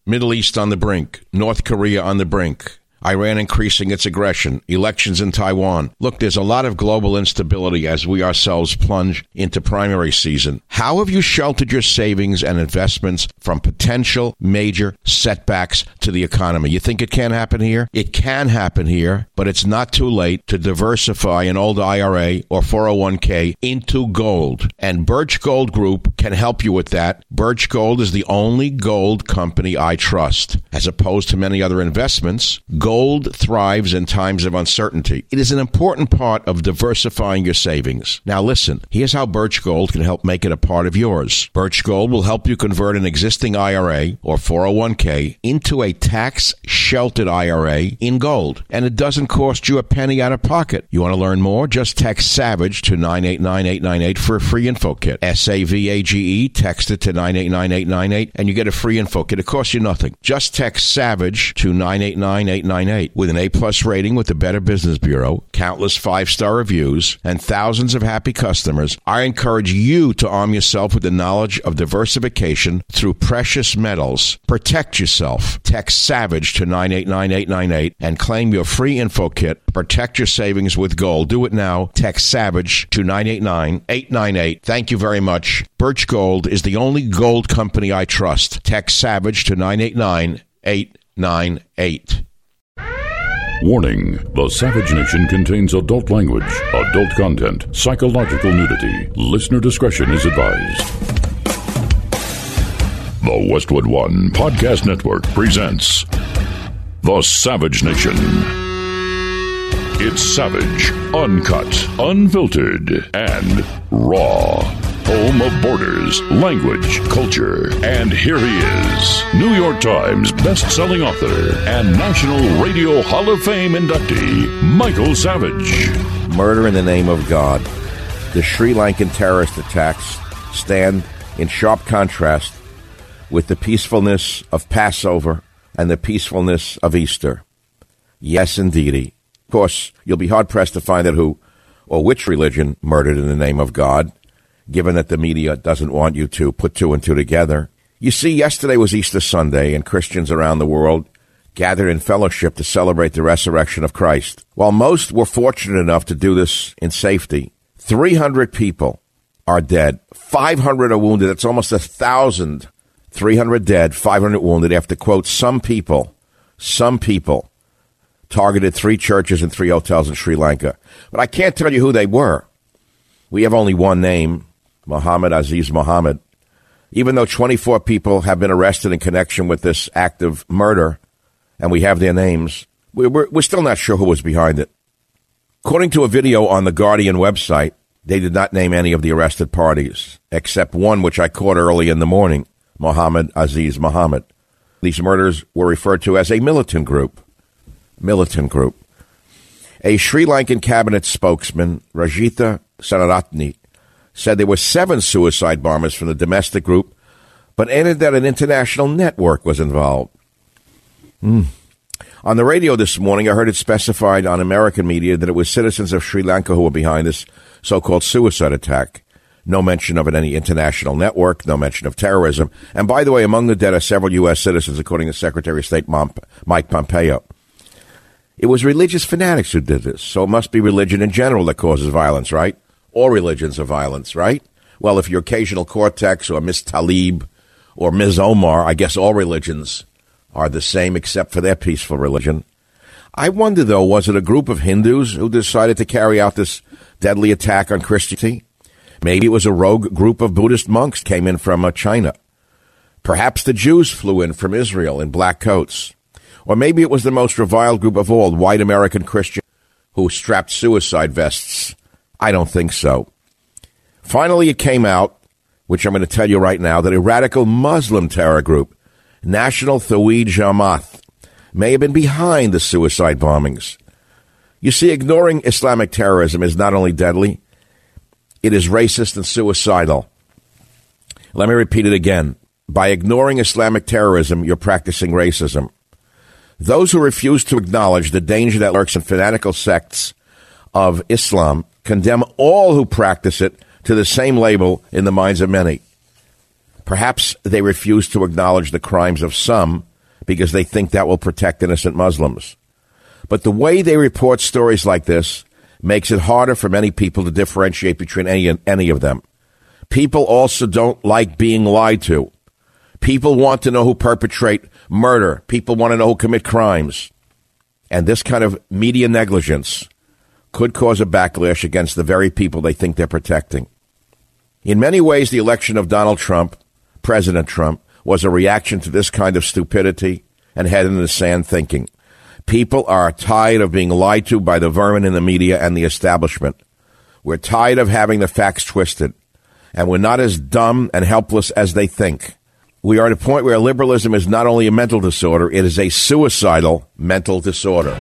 Middle East on the brink. North Korea on the brink. Iran increasing its aggression, elections in Taiwan. Look, there's a lot of global instability as we ourselves plunge into primary season. How have you sheltered your savings and investments from potential major setbacks to the economy? You think it can't happen here? It can happen here, but it's not too late to diversify an old IRA or 401k into gold. And Birch Gold Group can help you with that. Birch Gold is the only gold company I trust. As opposed to many other investments, gold thrives in times of uncertainty. It is an important part of diversifying your savings. Now listen, here's how Birch Gold can help make it a part of yours. Birch Gold will help you convert an existing IRA or 401k into a tax-sheltered IRA in gold. And it doesn't cost you a penny out of pocket. You want to learn more? Just text SAVAGE to 989898 for a free info kit. SAVAGE, text it to 989898 and you get a free info kit. It costs you nothing. Just text SAVAGE to 989898. With an A-plus rating with the Better Business Bureau, countless 5-star reviews, and thousands of happy customers, I encourage you to arm yourself with the knowledge of diversification through precious metals. Protect yourself. Text SAVAGE to 989898 and claim your free info kit. Protect your savings with gold. Do it now. Text SAVAGE to 989898. Thank you very much. Birch Gold is the only gold company I trust. Text SAVAGE to 989898. Warning, the Savage Nation contains adult language, adult content, psychological nudity. Listener discretion is advised. The Westwood One Podcast Network presents The Savage Nation. It's savage, uncut, unfiltered, and raw. Home of borders, language, culture. And here he is, New York Times best-selling author and National Radio Hall of Fame inductee, Michael Savage. Murder in the name of God. The Sri Lankan terrorist attacks stand in sharp contrast with the peacefulness of Passover and the peacefulness of Easter. Yes, indeedy. Of course, you'll be hard-pressed to find out who or which religion murdered in the name of God, given that the media doesn't want you to put two and two together. You see, yesterday was Easter Sunday, and Christians around the world gathered in fellowship to celebrate the resurrection of Christ. While most were fortunate enough to do this in safety, 300 people are dead. 500 are wounded. That's almost 1,000. 300 dead, 500 wounded after, quote, some people targeted 3 churches and 3 hotels in Sri Lanka. But I can't tell you who they were. We have only one name, Muhammad Aziz Muhammad. Even though 24 people have been arrested in connection with this act of murder, and we have their names, we're still not sure who was behind it. According to a video on the Guardian website, they did not name any of the arrested parties, except one which I caught early in the morning, Muhammad Aziz Muhammad. These murders were referred to as a militant group. A Sri Lankan cabinet spokesman, Rajitha Sanaratne, said there were 7 suicide bombers from the domestic group, but added that an international network was involved. On the radio this morning, I heard it specified on American media that it was citizens of Sri Lanka who were behind this so-called suicide attack. No mention of any international network, no mention of terrorism. And by the way, among the dead are several U.S. citizens, according to Secretary of State Mike Pompeo. It was religious fanatics who did this, so it must be religion in general that causes violence, right? All religions are violence, right? Well, if you're occasional Cortex or Miss Talib or Ms. Omar, I guess all religions are the same except for their peaceful religion. I wonder, though, was it a group of Hindus who decided to carry out this deadly attack on Christianity? Maybe it was a rogue group of Buddhist monks came in from China. Perhaps the Jews flew in from Israel in black coats. Or maybe it was the most reviled group of all, white American Christians who strapped suicide vests. I don't think so. Finally, it came out, which I'm going to tell you right now, that a radical Muslim terror group, National Tawhid Jamaat, may have been behind the suicide bombings. You see, ignoring Islamic terrorism is not only deadly, it is racist and suicidal. Let me repeat it again. By ignoring Islamic terrorism, you're practicing racism. Those who refuse to acknowledge the danger that lurks in fanatical sects of Islam condemn all who practice it to the same label in the minds of many. Perhaps they refuse to acknowledge the crimes of some because they think that will protect innocent Muslims. But the way they report stories like this makes it harder for many people to differentiate between any of them. People also don't like being lied to. People want to know who perpetrate murder. People want to know who commit crimes. And this kind of media negligence could cause a backlash against the very people they think they're protecting. In many ways, the election of Donald Trump, President Trump, was a reaction to this kind of stupidity and head in the sand thinking. People are tired of being lied to by the vermin in the media and the establishment. We're tired of having the facts twisted. And we're not as dumb and helpless as they think. We are at a point where liberalism is not only a mental disorder, it is a suicidal mental disorder.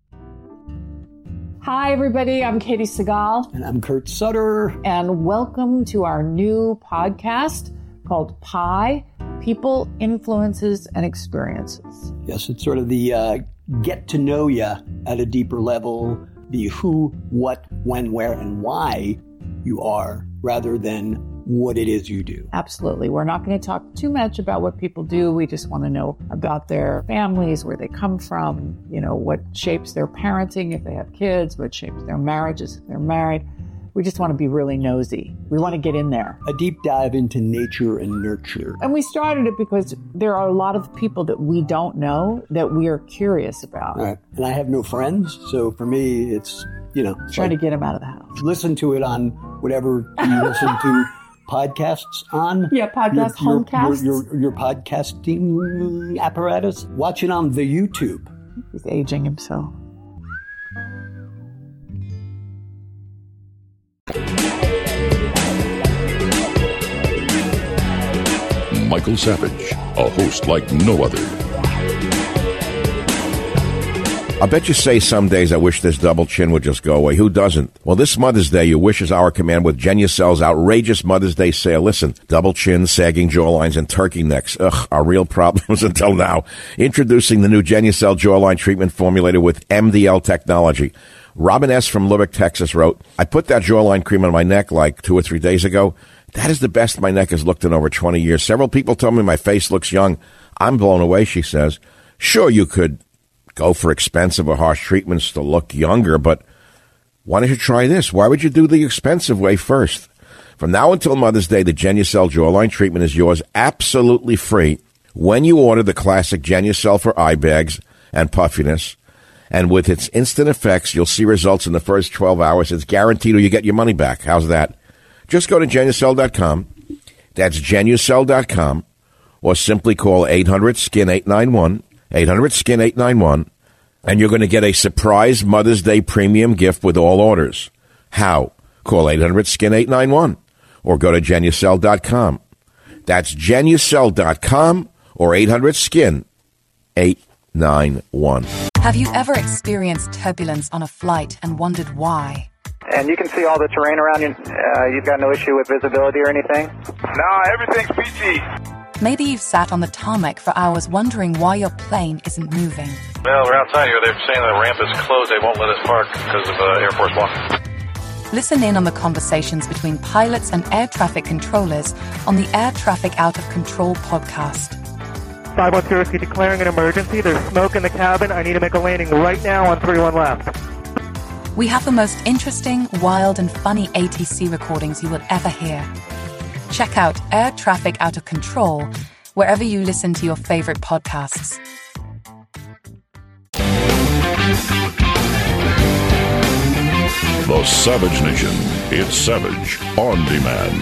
Hi, everybody. I'm Katie Segal. And I'm Kurt Sutter. And welcome to our new podcast called PIE, People, Influences, and Experiences. Yes, it's sort of the get to know you at a deeper level, the who, what, when, where, and why you are, rather than what it is you do. Absolutely. We're not going to talk too much about what people do. We just want to know about their families, where they come from, what shapes their parenting if they have kids, what shapes their marriages if they're married. We just want to be really nosy. We want to get in there. A deep dive into nature and nurture. And we started it because there are a lot of people that we don't know that we are curious about. Right. And I have no friends, so for me, it's, trying to get them out of the house. Listen to it on whatever you listen to podcasts on. Yeah, homecasts. Your podcasting apparatus. Watch it on the YouTube. He's aging himself. Michael Savage, a host like no other. I bet you say some days, I wish this double chin would just go away. Who doesn't? Well, this Mother's Day, your wish is our command with Genucel's outrageous Mother's Day sale. Listen, double chin, sagging jawlines, and turkey necks. Are real problems until now. Introducing the new Genucel jawline treatment formulated with MDL technology. Robin S. from Lubbock, Texas wrote, I put that jawline cream on my neck like 2 or 3 days ago. That is the best my neck has looked in over 20 years. Several people told me my face looks young. I'm blown away, she says. Sure, you could go for expensive or harsh treatments to look younger, but why don't you try this? Why would you do the expensive way first? From now until Mother's Day, the Genucel jawline treatment is yours absolutely free when you order the classic Genucel for eye bags and puffiness. And with its instant effects, you'll see results in the first 12 hours. It's guaranteed or you get your money back. How's that? Just go to Genucel.com. That's Genucel.com. Or simply call 800-SKIN-891. 800-SKIN-891. And you're going to get a surprise Mother's Day premium gift with all orders. How? Call 800-SKIN-891. Or go to Genucel.com. That's Genucel.com or 800-SKIN-891. Have you ever experienced turbulence on a flight and wondered why? And you can see all the terrain around you. You've got no issue with visibility or anything? No, everything's peachy. Maybe you've sat on the tarmac for hours wondering why your plane isn't moving. Well, we're outside here. They're saying the ramp is closed. They won't let us park because of Air Force One. Listen in on the conversations between pilots and air traffic controllers on the Air Traffic Out of Control podcast. 510 Whiskey declaring an emergency. There's smoke in the cabin. I need to make a landing right now on 31 left. We have the most interesting, wild, and funny ATC recordings you will ever hear. Check out Air Traffic Out of Control wherever you listen to your favorite podcasts. The Savage Nation. It's Savage on Demand.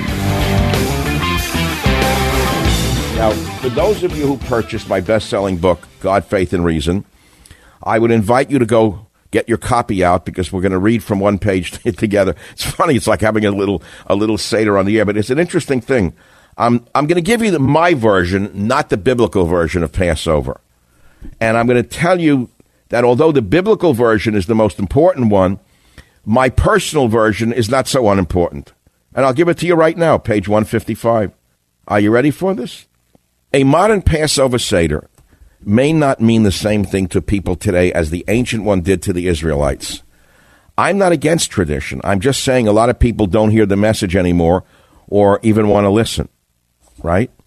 Now, for those of you who purchased my best-selling book, God, Faith, and Reason, I would invite you to go get your copy out because we're going to read from one page together. It's funny. It's like having a little Seder on the air, but it's an interesting thing. I'm going to give you my version, not the biblical version of Passover. And I'm going to tell you that although the biblical version is the most important one, my personal version is not so unimportant. And I'll give it to you right now, page 155. Are you ready for this? A modern Passover Seder may not mean the same thing to people today as the ancient one did to the Israelites. I'm not against tradition. I'm just saying a lot of people don't hear the message anymore or even want to listen, right?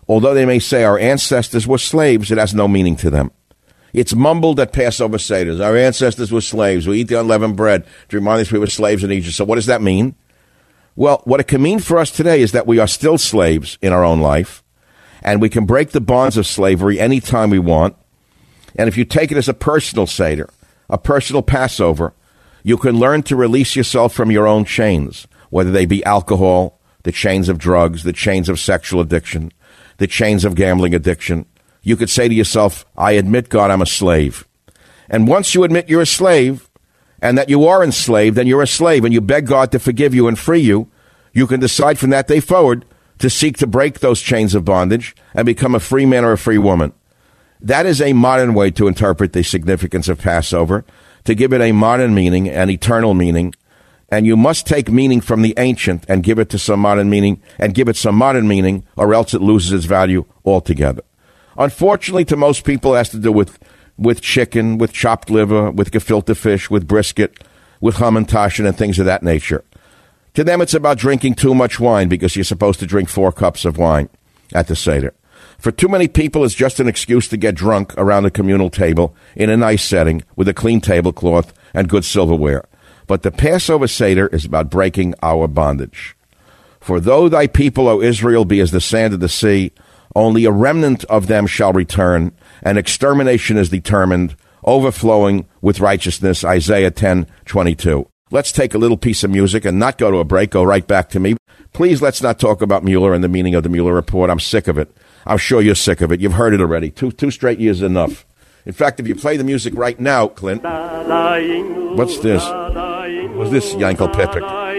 Although they may say our ancestors were slaves, it has no meaning to them. It's mumbled at Passover Seders. Our ancestors were slaves. We eat the unleavened bread to remind us we were slaves in Egypt. So what does that mean? Well, what it can mean for us today is that we are still slaves in our own life, and we can break the bonds of slavery anytime we want. And if you take it as a personal Seder, a personal Passover, you can learn to release yourself from your own chains, whether they be alcohol, the chains of drugs, the chains of sexual addiction, the chains of gambling addiction. You could say to yourself, I admit, God, I'm a slave. And once you admit you're a slave and that you are enslaved, then you're a slave, and you beg God to forgive you and free you, you can decide from that day forward to seek to break those chains of bondage and become a free man or a free woman. That is a modern way to interpret the significance of Passover, to give it a modern meaning, an eternal meaning. And you must take meaning from the ancient and give it to some modern meaning, or else it loses its value altogether. Unfortunately, to most people, it has to do with chicken, with chopped liver, with gefilte fish, with brisket, with hamantaschen and things of that nature. To them, it's about drinking too much wine because you're supposed to drink 4 cups of wine at the Seder. For too many people, it's just an excuse to get drunk around a communal table in a nice setting with a clean tablecloth and good silverware. But the Passover Seder is about breaking our bondage. For though thy people, O Israel, be as the sand of the sea, only a remnant of them shall return, and extermination is determined, overflowing with righteousness. Isaiah 10:22. Let's take a little piece of music and not go to a break, go right back to me. Please, let's not talk about Mueller and the meaning of the Mueller report. I'm sick of it. I'm sure you're sick of it. You've heard it already. Two straight years is enough. In fact, if you play the music right now, Clint, what's this? What's this, Yankel Pepik?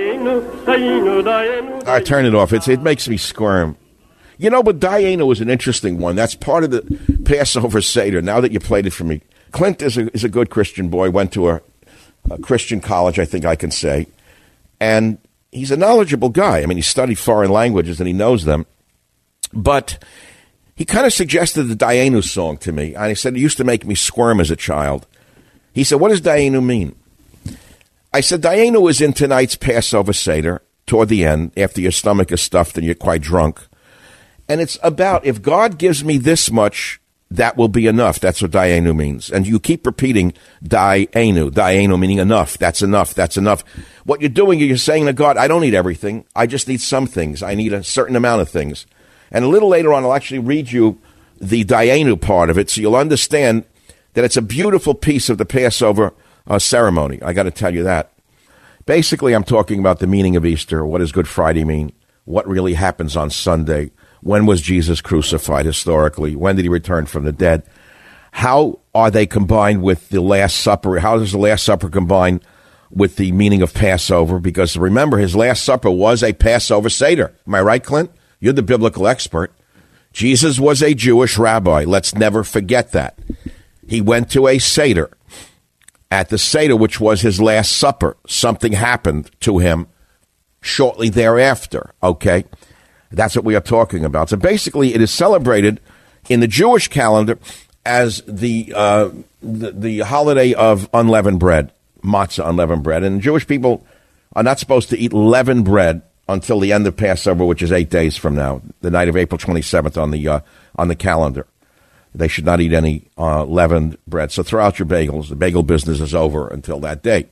All right, turn it off. It makes me squirm. You know, but Dayenu is an interesting one. That's part of the Passover Seder, now that you played it for me. Clint is a good Christian boy, went to a Christian college, I think I can say. And he's a knowledgeable guy. I mean, he studied foreign languages and he knows them. But he kind of suggested the Dayenu song to me. And he said it used to make me squirm as a child. He said, what does Dayenu mean? I said, Dayenu is in tonight's Passover Seder, toward the end, after your stomach is stuffed and you're quite drunk. And it's about, if God gives me this much, that will be enough. That's what Dayenu means. And you keep repeating Dayenu meaning enough, that's enough, that's enough. What you're doing, you're saying to God, I don't need everything. I just need some things. I need a certain amount of things. And a little later on, I'll actually read you the Dayenu part of it, so you'll understand that it's a beautiful piece of the Passover ceremony. I got to tell you that. Basically, I'm talking about the meaning of Easter. What does Good Friday mean? What really happens on Sunday? When was Jesus crucified historically? When did he return from the dead? How are they combined with the Last Supper? How does the Last Supper combine with the meaning of Passover? Because remember, his Last Supper was a Passover Seder. Am I right, Clint? You're the biblical expert. Jesus was a Jewish rabbi. Let's never forget that. He went to a Seder. At the Seder, which was his Last Supper, something happened to him shortly thereafter, okay? That's what we are talking about. So basically, it is celebrated in the Jewish calendar as the holiday of unleavened bread, matzah, unleavened bread. And Jewish people are not supposed to eat leavened bread until the end of Passover, which is 8 days from now, the night of April 27th on the calendar. They should not eat any leavened bread. So throw out your bagels. The bagel business is over until that day.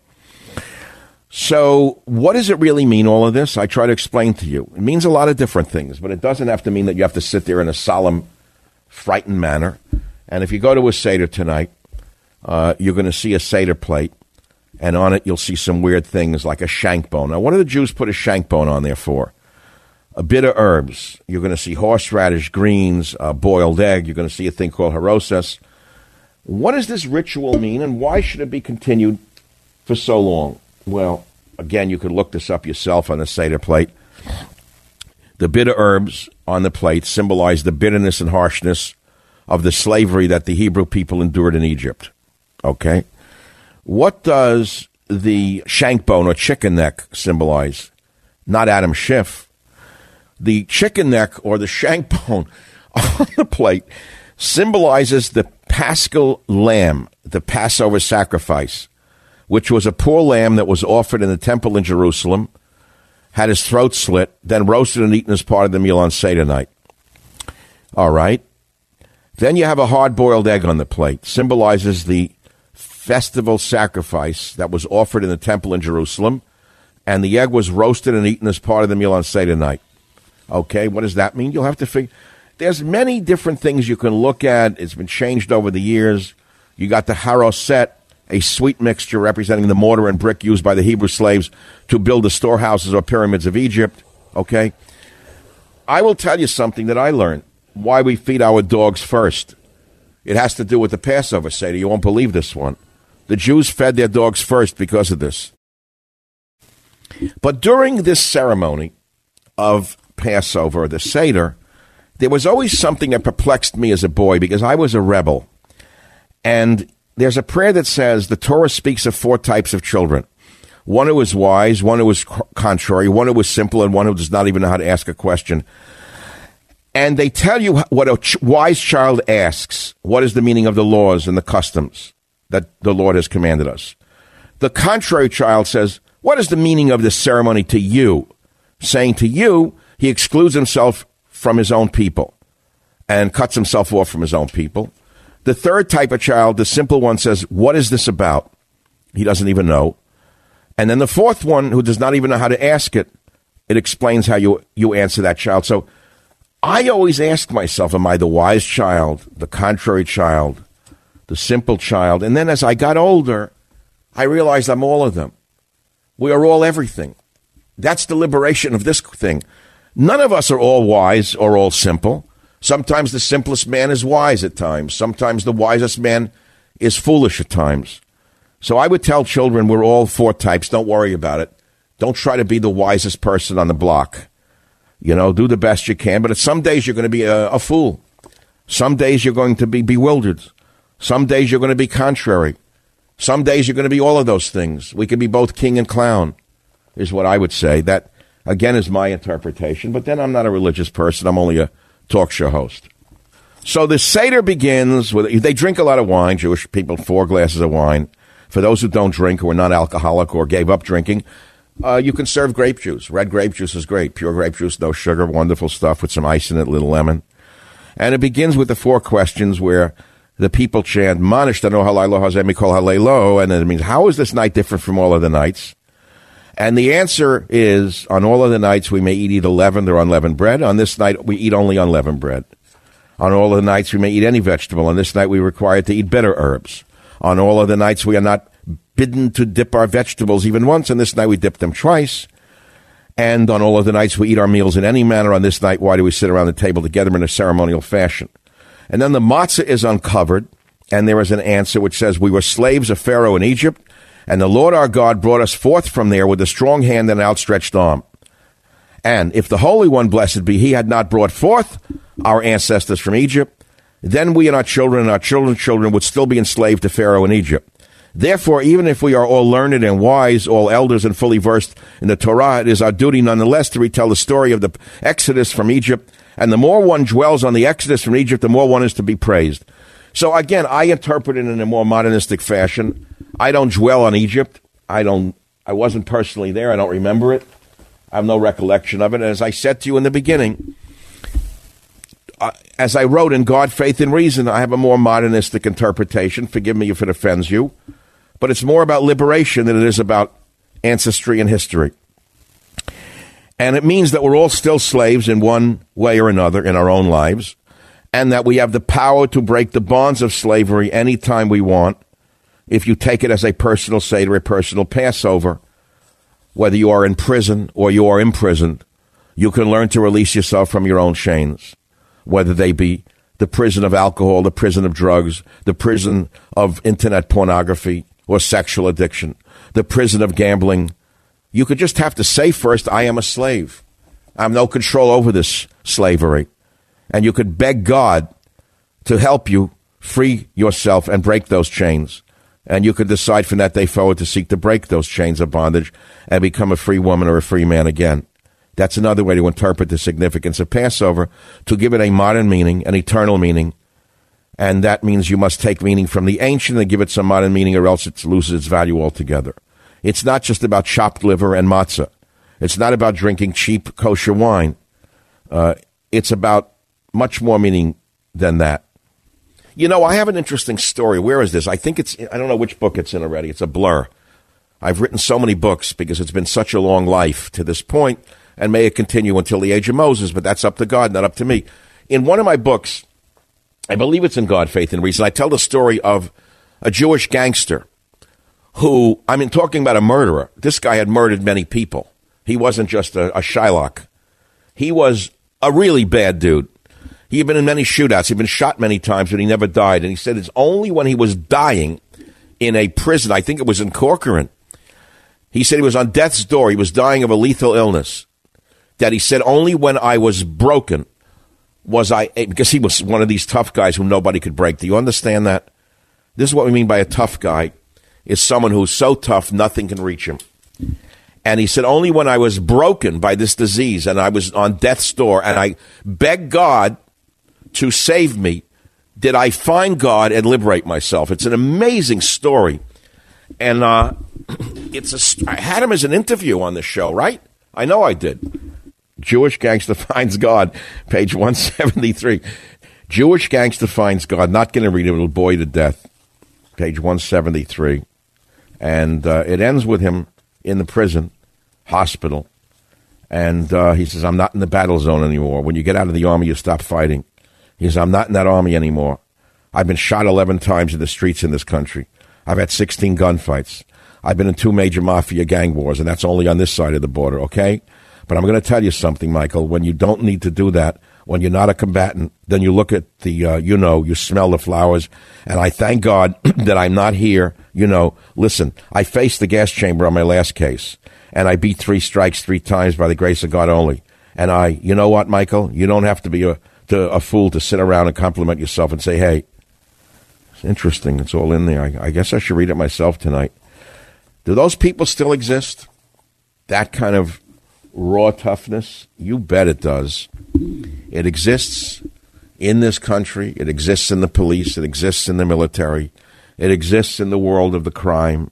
So what does it really mean, all of this? I try to explain to you. It means a lot of different things, but it doesn't have to mean that you have to sit there in a solemn, frightened manner. And if you go to a Seder tonight, you're going to see a Seder plate, and on it you'll see some weird things like a shank bone. Now, what do the Jews put a shank bone on there for? A bit of herbs. You're going to see horseradish, greens, boiled egg. You're going to see a thing called harosas. What does this ritual mean, and why should it be continued for so long? Well, again, you could look this up yourself on the Seder plate. The bitter herbs on the plate symbolize the bitterness and harshness of the slavery that the Hebrew people endured in Egypt. Okay? What does the shank bone or chicken neck symbolize? Not Adam Schiff. The chicken neck or the shank bone on the plate symbolizes the Paschal lamb, the Passover sacrifice, which was a poor lamb that was offered in the temple in Jerusalem, had his throat slit, then roasted and eaten as part of the meal on Seder night. All right. Then you have a hard-boiled egg on the plate. Symbolizes the festival sacrifice that was offered in the temple in Jerusalem. And the egg was roasted and eaten as part of the meal on Seder night. Okay, what does that mean? You'll have to figure. There's many different things you can look at. It's been changed over the years. You got the haroset, a sweet mixture representing the mortar and brick used by the Hebrew slaves to build the storehouses or pyramids of Egypt. Okay? I will tell you something that I learned. Why we feed our dogs first. It has to do with the Passover Seder. You won't believe this one. The Jews fed their dogs first because of this. But during this ceremony of Passover, the Seder, there was always something that perplexed me as a boy because I was a rebel. And there's a prayer that says the Torah speaks of 4 types of children. One who is wise, one who is contrary, one who is simple, and one who does not even know how to ask a question. And they tell you what a wise child asks. What is the meaning of the laws and the customs that the Lord has commanded us? The contrary child says, what is the meaning of this ceremony to you? Saying to you, he excludes himself from his own people and cuts himself off from his own people. The third type of child, the simple one, says, what is this about? He doesn't even know. And then the fourth one, who does not even know how to ask it, it explains how you answer that child. So I always ask myself, am I the wise child, the contrary child, the simple child? And then as I got older, I realized I'm all of them. We are all everything. That's the liberation of this thing. None of us are all wise or all simple. Sometimes the simplest man is wise at times. Sometimes the wisest man is foolish at times. So I would tell children we're all 4 types. Don't worry about it. Don't try to be the wisest person on the block. You know, do the best you can. But some days you're going to be a fool. Some days you're going to be bewildered. Some days you're going to be contrary. Some days you're going to be all of those things. We can be both king and clown, is what I would say. That, again, is my interpretation. But then I'm not a religious person. I'm only a talk show host. So the Seder begins with, they drink a lot of wine, Jewish people, 4 glasses of wine. For those who don't drink, who are not alcoholic or gave up drinking, you can serve grape juice. Red grape juice is great. Pure grape juice, no sugar, wonderful stuff with some ice in it, a little lemon. And it begins with the 4 questions where the people chant, Manishtano halaylo hazeh mikol halaylo, and it means, how is this night different from all of the nights? And the answer is, on all of the nights we may eat either leavened or unleavened bread. On this night we eat only unleavened bread. On all of the nights we may eat any vegetable. On this night we are required to eat bitter herbs. On all of the nights we are not bidden to dip our vegetables even once. On this night we dip them twice. And on all of the nights we eat our meals in any manner. On this night, why do we sit around the table together in a ceremonial fashion? And then the matzah is uncovered, and there is an answer which says, we were slaves of Pharaoh in Egypt, and the Lord our God brought us forth from there with a strong hand and an outstretched arm. And if the Holy One, blessed be he, had not brought forth our ancestors from Egypt, then we and our children and our children's children would still be enslaved to Pharaoh in Egypt. Therefore, even if we are all learned and wise, all elders and fully versed in the Torah, it is our duty nonetheless to retell the story of the Exodus from Egypt. And the more one dwells on the Exodus from Egypt, the more one is to be praised. So again, I interpret it in a more modernistic fashion. I don't dwell on Egypt. I wasn't personally there. I don't remember it. I have no recollection of it. And as I said to you in the beginning, as I wrote in God, Faith, and Reason, I have a more modernistic interpretation. Forgive me if it offends you. But it's more about liberation than it is about ancestry and history. And it means that we're all still slaves in one way or another in our own lives, and that we have the power to break the bonds of slavery anytime we want if you take it as a personal Seder, a personal Passover. Whether you are in prison or you are imprisoned, you can learn to release yourself from your own chains, whether they be the prison of alcohol, the prison of drugs, the prison of internet pornography or sexual addiction, the prison of gambling. You could just have to say first, I am a slave. I have no control over this slavery. And you could beg God to help you free yourself and break those chains. And you could decide from that day forward to seek to break those chains of bondage and become a free woman or a free man again. That's another way to interpret the significance of Passover, to give it a modern meaning, an eternal meaning. And that means you must take meaning from the ancient and give it some modern meaning, or else it loses its value altogether. It's not just about chopped liver and matzah. It's not about drinking cheap kosher wine. It's about much more meaning than that. You know, I have an interesting story. Where is this? I think I don't know which book it's in already. It's a blur. I've written so many books because it's been such a long life to this point, and may it continue until the age of Moses, but that's up to God, not up to me. In one of my books, I believe it's in God, Faith, and Reason, I tell the story of a Jewish gangster who, talking about a murderer. This guy had murdered many people. He wasn't just a Shylock. He was a really bad dude. He had been in many shootouts. He'd been shot many times, but he never died. And he said it's only when he was dying in a prison, I think it was in Corcoran, he said he was on death's door. He was dying of a lethal illness. That he said only when I was broken was I, because he was one of these tough guys who nobody could break. Do you understand that? This is what we mean by a tough guy, is someone who's so tough nothing can reach him. And he said only when I was broken by this disease and I was on death's door and I begged God to save me, did I find God and liberate myself. It's an amazing story. And I had him as an interview on the show, right? I know I did. Jewish Gangster Finds God, page 173. Jewish Gangster Finds God. Not going to read it. It'll bore you to death. Page 173. And it ends with him in the prison, hospital. And he says, I'm not in the battle zone anymore. When you get out of the army, you stop fighting. He says, I'm not in that army anymore. I've been shot 11 times in the streets in this country. I've had 16 gunfights. I've been in 2 major mafia gang wars, and that's only on this side of the border, okay? But I'm going to tell you something, Michael. When you don't need to do that, when you're not a combatant, then you look at the, you smell the flowers. And I thank God that I'm not here. Listen, I faced the gas chamber on my last case, and I beat 3 strikes 3 times by the grace of God only. And you know what, Michael? You don't have to be a fool to sit around and compliment yourself and say, hey, it's interesting. It's all in there. I guess I should read it myself tonight. Do those people still exist? That kind of raw toughness? You bet it does. It exists in this country. It exists in the police. It exists in the military. It exists in the world of crime.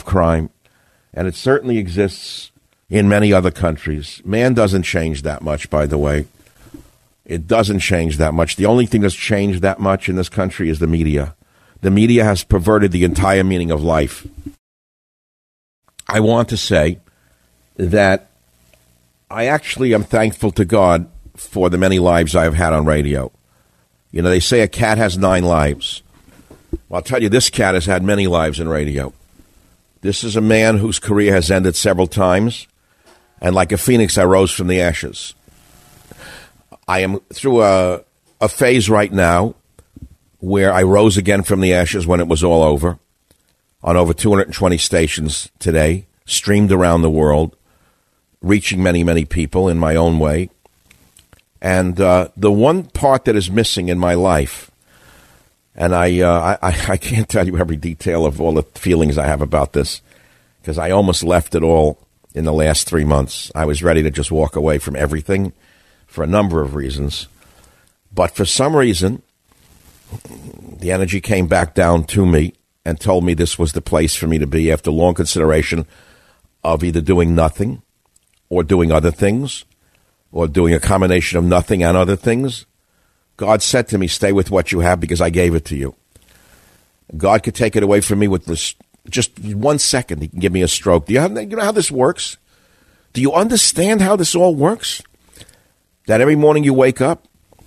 And it certainly exists in many other countries. Man doesn't change that much, by the way. It doesn't change that much. The only thing that's changed that much in this country is the media. The media has perverted the entire meaning of life. I want to say that I actually am thankful to God for the many lives I have had on radio. They say a cat has 9 lives. Well, I'll tell you, this cat has had many lives in radio. This is a man whose career has ended several times, and like a phoenix, I rose from the ashes. I am through a phase right now where I rose again from the ashes when it was all over, on over 220 stations today, streamed around the world, reaching many, many people in my own way. And the one part that is missing in my life, and I can't tell you every detail of all the feelings I have about this, because I almost left it all in the last 3 months. I was ready to just walk away from everything for a number of reasons. But for some reason, the energy came back down to me and told me this was the place for me to be after long consideration of either doing nothing or doing other things or doing a combination of nothing and other things. God said to me, stay with what you have because I gave it to you. God could take it away from me with this, just 1 second. He can give me a stroke. You know how this works? Do you understand how this all works? That every morning you wake up,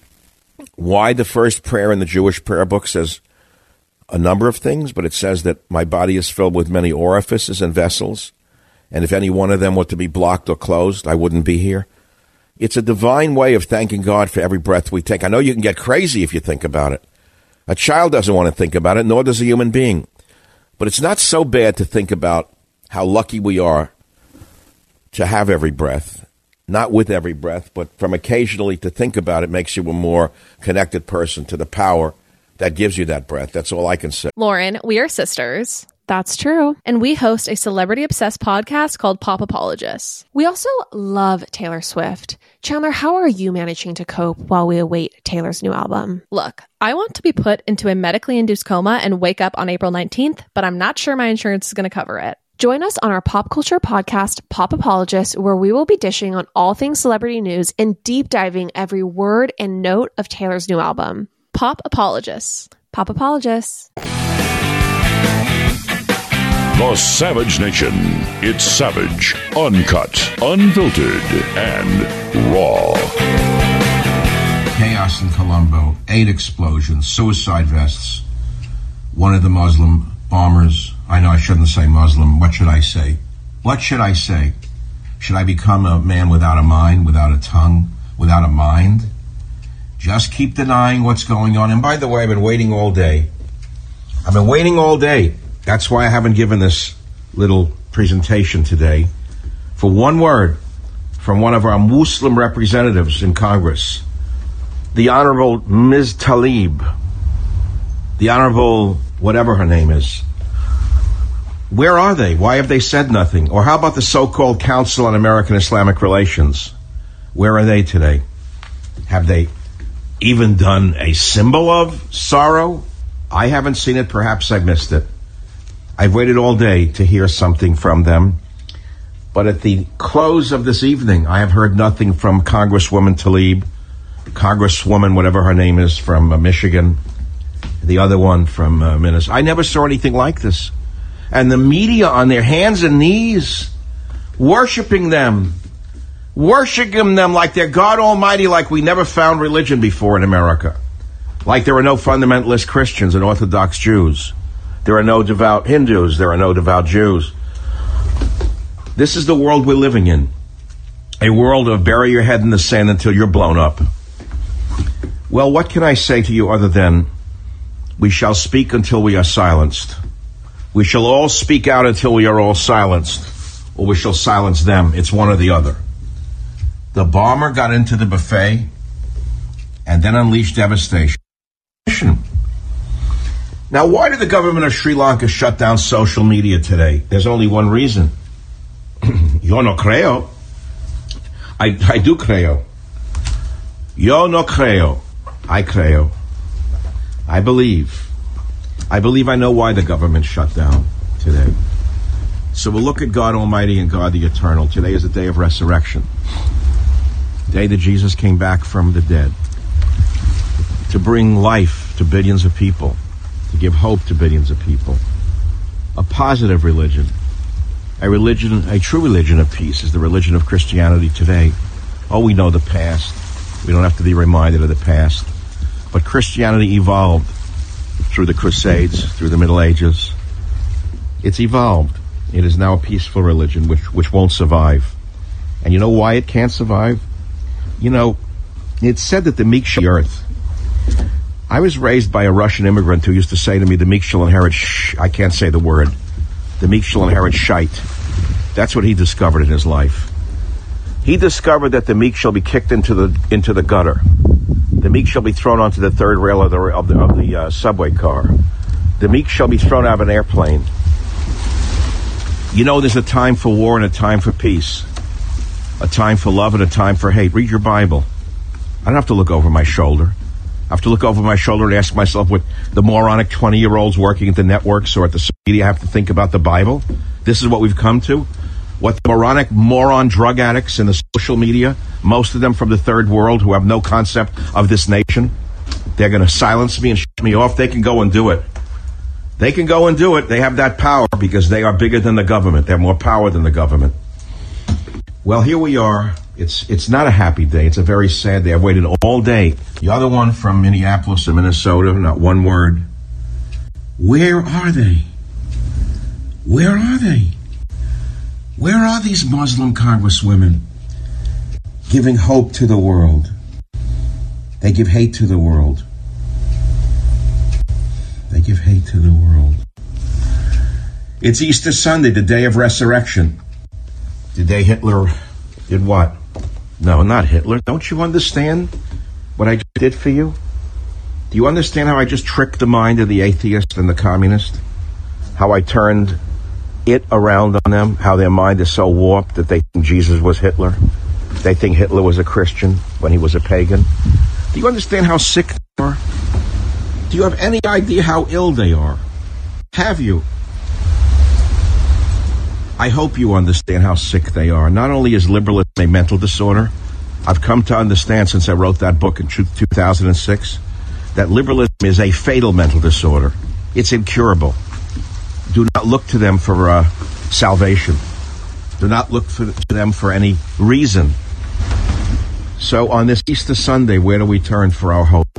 why the first prayer in the Jewish prayer book says a number of things, but it says that my body is filled with many orifices and vessels, and if any one of them were to be blocked or closed, I wouldn't be here. It's a divine way of thanking God for every breath we take. I know you can get crazy if you think about it. A child doesn't want to think about it, nor does a human being. But it's not so bad to think about how lucky we are to have every breath. Not with every breath, but from occasionally to think about it makes you a more connected person to the power that gives you that breath. That's all I can say. Lauren, we are sisters. That's true. And we host a celebrity-obsessed podcast called Pop Apologists. We also love Taylor Swift. Chandler, how are you managing to cope while we await Taylor's new album? Look, I want to be put into a medically induced coma and wake up on April 19th, but I'm not sure my insurance is going to cover it. Join us on our pop culture podcast, Pop Apologists, where we will be dishing on all things celebrity news and deep diving every word and note of Taylor's new album. Pop Apologists. Pop Apologists. The Savage Nation. It's savage, uncut, unfiltered, and raw. Chaos in Colombo, 8 explosions, suicide vests. One of the Muslim bombers. I know I shouldn't say Muslim. What should I say? What should I say? Should I become a man without a mind, without a tongue, without a mind? Just keep denying what's going on. And by the way, I've been waiting all day. I've been waiting all day. That's why I haven't given this little presentation today. For one word from one of our Muslim representatives in Congress, the Honorable Ms. Tlaib, the Honorable whatever her name is. Where are they? Why have they said nothing? Or how about the so-called Council on American Islamic Relations? Where are they today? Have they even done a symbol of sorrow? I haven't seen it. Perhaps I missed it. I've waited all day to hear something from them. But at the close of this evening, I have heard nothing from Congresswoman Tlaib, Congresswoman, whatever her name is, from Michigan, the other one from Minnesota. I never saw anything like this. And the media on their hands and knees, worshiping them like they're God Almighty, like we never found religion before in America. Like there are no fundamentalist Christians and Orthodox Jews. There are no devout Hindus. There are no devout Jews. This is the world we're living in. A world of bury your head in the sand until you're blown up. Well, what can I say to you other than we shall speak until we are silenced. We shall all speak out until we are all silenced, or we shall silence them. It's one or the other. The bomber got into the buffet and then unleashed devastation. Now, why did the government of Sri Lanka shut down social media today? There's only one reason. Yo no creo. I do creo. Yo no creo. I creo. I believe I know why the government shut down today. So we'll look at God Almighty and God the Eternal. Today is the day of resurrection. The day that Jesus came back from the dead to bring life to billions of people, to give hope to billions of people. A positive religion, a true religion of peace is the religion of Christianity today. Oh, we know the past. We don't have to be reminded of the past. But Christianity evolved through the Crusades, through the Middle Ages. It's evolved. It is now a peaceful religion which won't survive. And you know why it can't survive? You know, it's said that the meek shall inherit the earth. I was raised by a Russian immigrant who used to say to me, the meek shall inherit I can't say the word. The meek shall inherit shite. That's what he discovered in his life. He discovered that the meek shall be kicked into the gutter. The meek shall be thrown onto the third rail of the subway car. The meek shall be thrown out of an airplane. You know, there's a time for war and a time for peace. A time for love and a time for hate. Read your Bible. I don't have to look over my shoulder. I have to look over my shoulder and ask myself what the moronic 20-year-olds working at the networks or at the media have to think about the Bible. This is what we've come to. What the moron drug addicts in the social media, most of them from the third world who have no concept of this nation, they're going to silence me and shut me off. They can go and do it. They can go and do it. They have that power because they are bigger than the government. They have more power than the government. Well, here we are. It's not a happy day. It's a very sad day. I've waited all day. The other one from Minneapolis and Minnesota, not one word. Where are they? Where are they? Where are these Muslim congresswomen giving hope to the world? They give hate to the world. They give hate to the world. It's Easter Sunday, the day of resurrection. The day Hitler did what? No, not Hitler. Don't you understand what I just did for you? Do you understand how I just tricked the mind of the atheist and the communist? How I turned it around on them? How their mind is so warped that they think Jesus was Hitler? They think Hitler was a Christian when he was a pagan? Do you understand how sick they are? Do you have any idea how ill they are? Have you? I hope you understand how sick they are. Not only is liberalism a mental disorder, I've come to understand since I wrote that book in 2006 that liberalism is a fatal mental disorder. It's incurable. Do not look to them for salvation. Do not look to them for any reason. So on this Easter Sunday, where do we turn for our hope?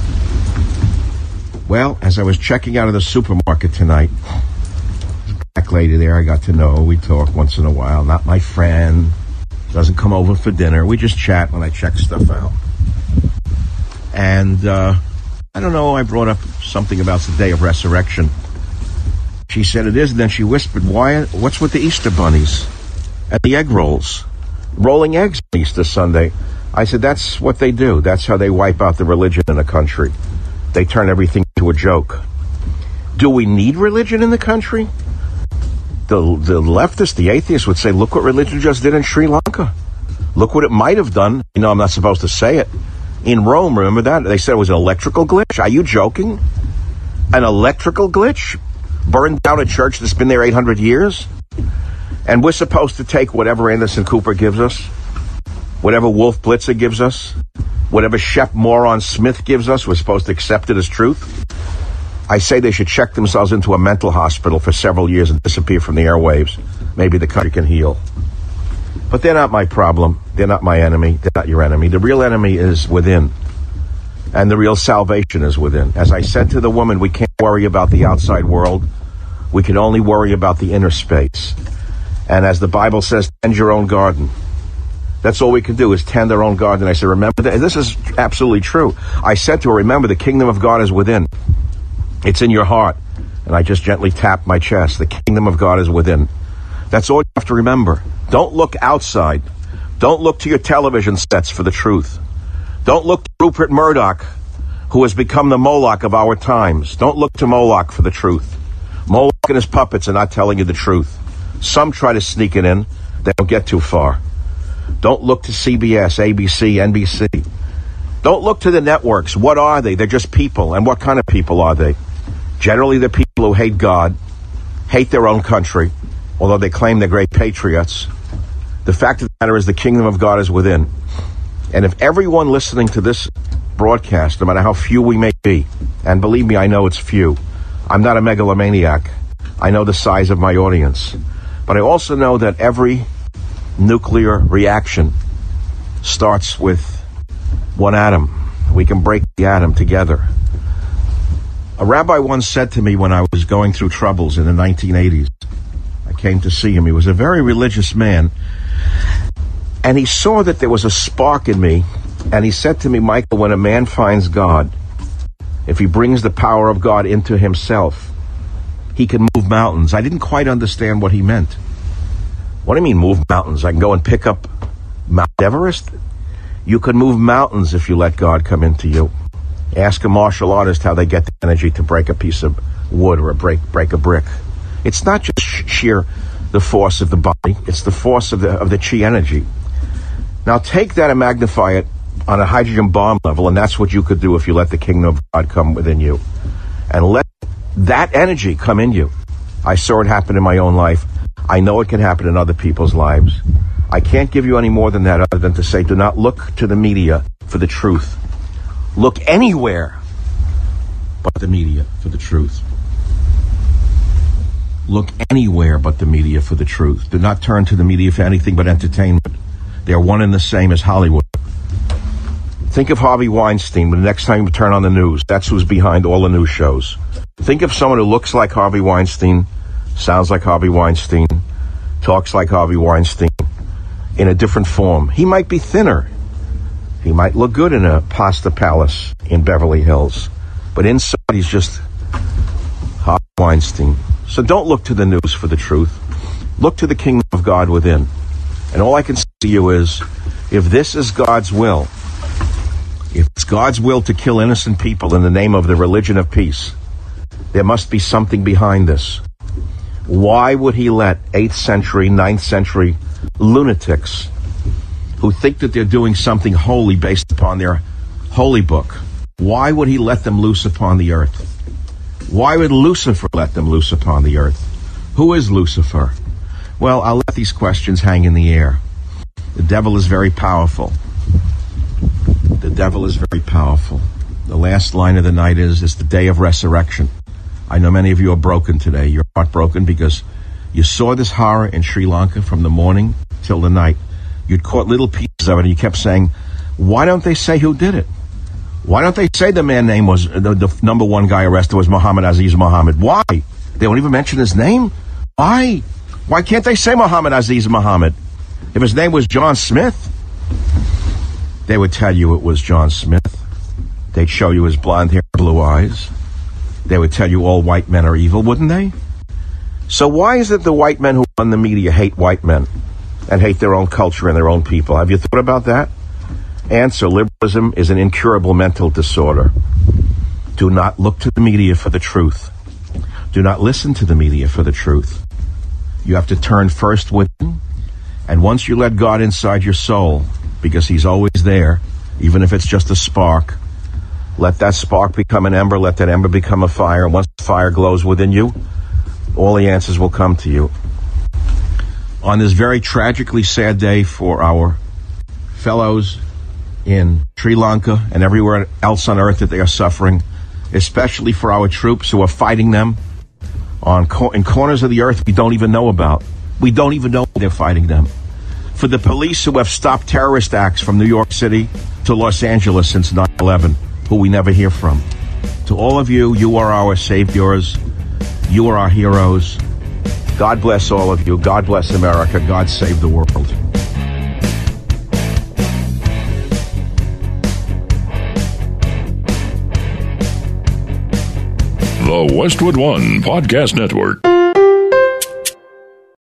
Well, as I was checking out of the supermarket tonight, black lady there I got to know. We talk once in a while. Not my friend. Doesn't come over for dinner. We just chat when I check stuff out. And I don't know, I brought up something about the day of resurrection. She said it is, and then she whispered, what's with the Easter bunnies and the egg rolls? Rolling eggs on Easter Sunday. I said, that's what they do. That's how they wipe out the religion in a country. They turn everything into a joke. Do we need religion in the country? The leftists, the atheists would say, look what religion just did in Sri Lanka. Look what it might have done. You know, I'm not supposed to say it. In Rome, remember that? They said it was an electrical glitch. Are you joking? An electrical glitch? Burned down a church that's been there 800 years? And we're supposed to take whatever Anderson Cooper gives us, whatever Wolf Blitzer gives us, whatever Chef Moron Smith gives us, we're supposed to accept it as truth? I say they should check themselves into a mental hospital for several years and disappear from the airwaves. Maybe the country can heal. But they're not my problem. They're not my enemy. They're not your enemy. The real enemy is within. And the real salvation is within. As I said to the woman, we can't worry about the outside world. We can only worry about the inner space. And as the Bible says, tend your own garden. That's all we can do is tend our own garden. I said, remember that. And this is absolutely true. I said to her, remember, the kingdom of God is within. It's in your heart. And I just gently tapped my chest. The kingdom of God is within. That's all you have to remember. Don't look outside. Don't look to your television sets for the truth. Don't look to Rupert Murdoch, who has become the Moloch of our times. Don't look to Moloch for the truth. Moloch and his puppets are not telling you the truth. Some try to sneak it in. They don't get too far. Don't look to CBS, ABC, NBC. Don't look to the networks. What are they? They're just people. And what kind of people are they? Generally, they're people who hate God, hate their own country, although they claim they're great patriots. The fact of the matter is the kingdom of God is within. And if everyone listening to this broadcast, no matter how few we may be, and believe me, I know it's few. I'm not a megalomaniac. I know the size of my audience. But I also know that every nuclear reaction starts with one atom. We can break the atom together. A rabbi once said to me when I was going through troubles in the 1980s, I came to see him. He was a very religious man. And he saw that there was a spark in me. And he said to me, Michael, when a man finds God, if he brings the power of God into himself, he can move mountains. I didn't quite understand what he meant. What do you mean move mountains? I can go and pick up Mount Everest? You can move mountains if you let God come into you. Ask a martial artist how they get the energy to break a piece of wood or break a brick. It's not just sheer the force of the body. It's the force of the chi energy. Now take that and magnify it on a hydrogen bomb level, and that's what you could do if you let the kingdom of God come within you. And let that energy come in you. I saw it happen in my own life. I know it can happen in other people's lives. I can't give you any more than that other than to say, do not look to the media for the truth. Look anywhere but the media for the truth. Look anywhere but the media for the truth. Do not turn to the media for anything but entertainment. They're one and the same as Hollywood. Think of Harvey Weinstein when the next time you turn on the news. That's who's behind all the news shows. Think of someone who looks like Harvey Weinstein, sounds like Harvey Weinstein, talks like Harvey Weinstein in a different form. He might be thinner. He might look good in a pasta palace in Beverly Hills. But inside he's just Harvey Weinstein. So don't look to the news for the truth. Look to the kingdom of God within. And all I can say to you is, if this is God's will, if it's God's will to kill innocent people in the name of the religion of peace, there must be something behind this. Why would he let 8th century, 9th century lunatics who think that they're doing something holy based upon their holy book, why would he let them loose upon the earth? Why would Lucifer let them loose upon the earth? Who is Lucifer? Well, I'll let these questions hang in the air. The devil is very powerful. The devil is very powerful. The last line of the night is, it's the day of resurrection. I know many of you are broken today. You're heartbroken because you saw this horror in Sri Lanka from the morning till the night. You'd caught little pieces of it, and you kept saying, why don't they say who did it? Why don't they say the man name was, the number one guy arrested was Muhammad Aziz Muhammad? Why? They won't even mention his name? Why? Why can't they say Muhammad Aziz Muhammad? If his name was John Smith, they would tell you it was John Smith. They'd show you his blonde hair, blue eyes. They would tell you all white men are evil, wouldn't they? So why is it the white men who run the media hate white men and hate their own culture and their own people? Have you thought about that? Answer, liberalism is an incurable mental disorder. Do not look to the media for the truth. Do not listen to the media for the truth. You have to turn first within, and once you let God inside your soul, because he's always there, even if it's just a spark, let that spark become an ember, let that ember become a fire, and once the fire glows within you, all the answers will come to you. On this very tragically sad day for our fellows in Sri Lanka and everywhere else on earth that they are suffering, especially for our troops who are fighting them in corners of the earth we don't even know about. We don't even know they're fighting them. For the police who have stopped terrorist acts from New York City to Los Angeles since 9/11, who we never hear from. To all of you, you are our saviors. You are our heroes. God bless all of you. God bless America. God save the world. The Westwood One Podcast Network.